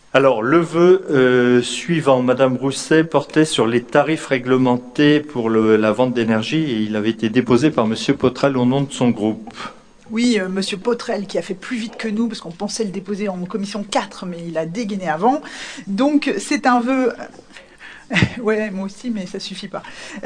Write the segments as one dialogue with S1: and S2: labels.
S1: Alors, le vœu suivant, Madame Rousset, portait sur les tarifs réglementés pour la vente d'énergie et il avait été déposé par Monsieur Potrel au nom de son groupe.
S2: Oui, Monsieur Potrel qui a fait plus vite que nous parce qu'on pensait le déposer en commission 4, mais il a dégainé avant. Donc c'est un vœu. Ouais, moi aussi, mais ça suffit pas.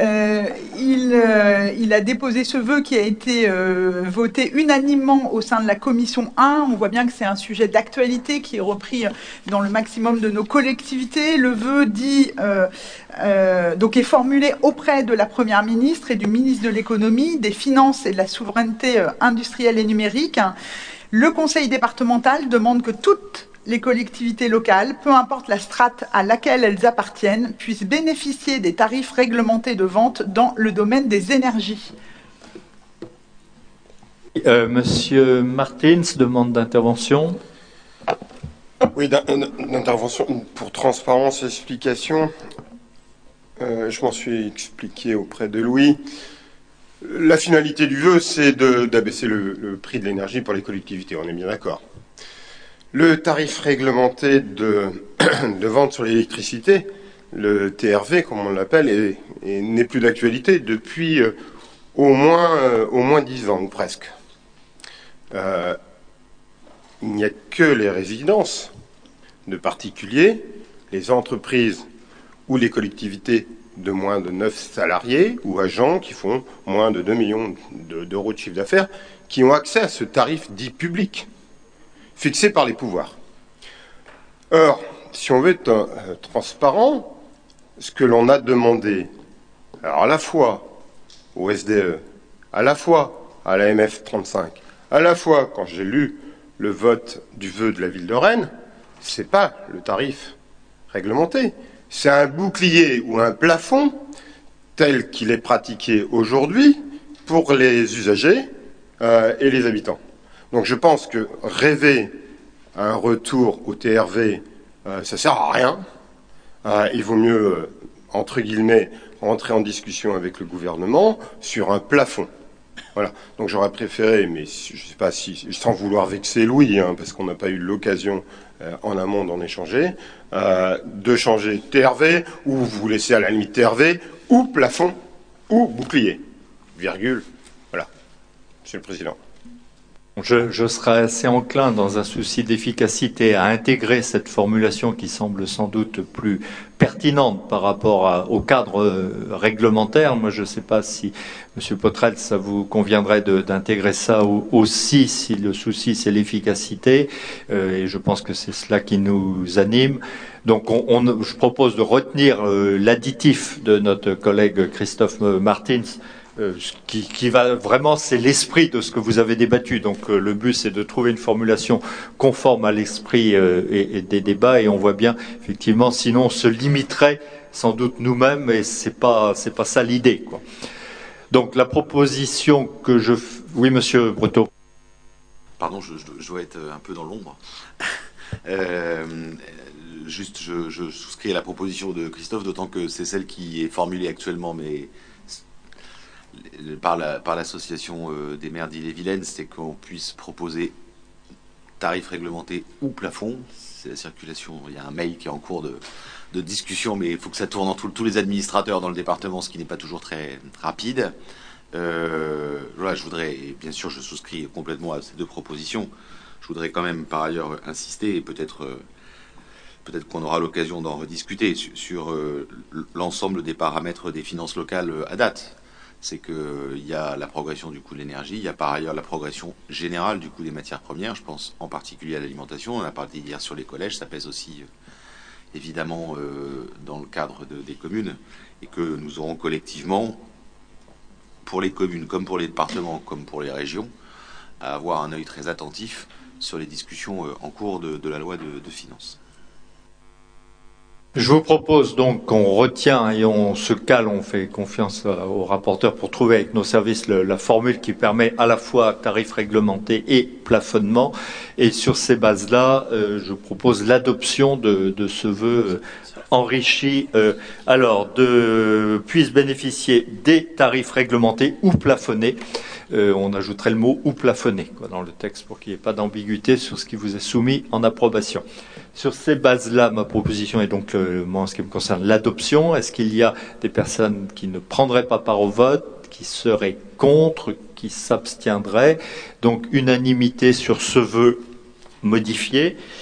S2: Il a déposé ce vœu qui a été voté unanimement au sein de la commission 1. On voit bien que c'est un sujet d'actualité qui est repris dans le maximum de nos collectivités. Le vœu dit donc est formulé auprès de la Première ministre et du ministre de l'économie, des finances et de la souveraineté industrielle et numérique. Le conseil départemental demande que toutes les collectivités locales, peu importe la strate à laquelle elles appartiennent, puissent bénéficier des tarifs réglementés de vente dans le domaine des énergies.
S1: Monsieur Martins demande d'intervention.
S3: Oui, d'intervention pour transparence et explication. Je m'en suis expliqué auprès de Louis. La finalité du vœu, c'est d'abaisser le prix de l'énergie pour les collectivités, on est bien d'accord. Le tarif réglementé de vente sur l'électricité, le TRV comme on l'appelle, n'est plus d'actualité depuis au moins 10 ans ou presque. Il n'y a que les résidences de particuliers, les entreprises ou les collectivités de moins de 9 salariés ou agents qui font moins de 2 millions d'euros de chiffre d'affaires qui ont accès à ce tarif dit public, fixé par les pouvoirs. Or, si on veut être transparent, ce que l'on a demandé, alors à la fois au SDE, à la fois à la MF35, à la fois quand j'ai lu le vote du vœu de la ville de Rennes, c'est pas le tarif réglementé, c'est un bouclier ou un plafond tel qu'il est pratiqué aujourd'hui pour les usagers et les habitants. Donc je pense que rêver à un retour au TRV, ça sert à rien. Il vaut mieux, entre guillemets, rentrer en discussion avec le gouvernement sur un plafond. Voilà. Donc j'aurais préféré, mais je ne sais pas si, sans vouloir vexer Louis, parce qu'on n'a pas eu l'occasion en amont d'en échanger, de changer TRV, ou vous laissez à la limite TRV, ou plafond, ou bouclier. Virgule. Voilà. Monsieur le Président.
S1: Je serais assez enclin, dans un souci d'efficacité, à intégrer cette formulation qui semble sans doute plus pertinente par rapport au cadre réglementaire. Moi, je ne sais pas si, Monsieur Potrel, ça vous conviendrait d'intégrer ça aussi, si le souci c'est l'efficacité, et je pense que c'est cela qui nous anime. Donc, je propose de retenir l'additif de notre collègue Christophe Martins, qui va vraiment, c'est l'esprit de ce que vous avez débattu. Donc le but, c'est de trouver une formulation conforme à l'esprit et des débats. Et on voit bien, effectivement, sinon on se limiterait sans doute nous-mêmes, et c'est pas ça l'idée, quoi. Donc la proposition que je... Oui, Monsieur Breteau.
S4: Pardon, je dois être un peu dans l'ombre. Juste, je souscris à la proposition de Christophe, d'autant que c'est celle qui est formulée actuellement, mais par l'association des maires d'Ille-et-Vilaine, c'est qu'on puisse proposer tarif réglementé ou plafond. C'est la circulation, il y a un mail qui est en cours de discussion, mais il faut que ça tourne dans tous les administrateurs dans le département, ce qui n'est pas toujours très rapide. Voilà, je voudrais, et bien sûr je souscris complètement à ces deux propositions, je voudrais quand même par ailleurs insister, et peut-être qu'on aura l'occasion d'en rediscuter, sur l'ensemble des paramètres des finances locales à date. C'est qu'il y a la progression du coût de l'énergie, il y a par ailleurs la progression générale du coût des matières premières, je pense en particulier à l'alimentation. On a parlé hier sur les collèges, ça pèse aussi évidemment dans le cadre des communes, et que nous aurons collectivement, pour les communes comme pour les départements comme pour les régions, à avoir un œil très attentif sur les discussions en cours de la loi de finances.
S1: Je vous propose donc qu'on retient et on se cale, on fait confiance au rapporteur pour trouver avec nos services la formule qui permet à la fois tarif réglementé et plafonnement. Et sur ces bases-là, je propose l'adoption de ce vœu enrichi. Puisse bénéficier des tarifs réglementés ou plafonnés. On ajouterait le mot ou plafonné dans le texte pour qu'il n'y ait pas d'ambiguïté sur ce qui vous est soumis en approbation. Sur ces bases-là, ma proposition est donc, moi, en ce qui me concerne, l'adoption. Est-ce qu'il y a des personnes qui ne prendraient pas part au vote, qui seraient contre, qui s'abstiendraient? Donc, unanimité sur ce vœu modifié.